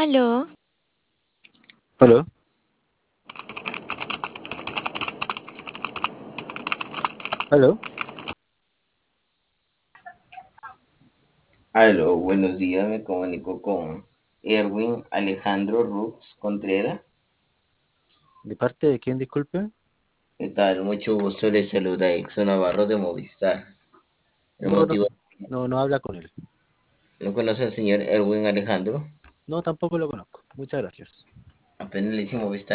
Aló, Hola, hola. Aló, buenos días, me comunico con Erwin Alejandro Rux Contreras. ¿De parte de quién, disculpe? ¿Qué tal? Mucho gusto, les saluda Exo Navarro de Movistar. El No, no, motivo, no habla con él. ¿no conoce al señor Erwin Alejandro? No, tampoco lo conozco. Muchas gracias. Apenas le hice Movistar.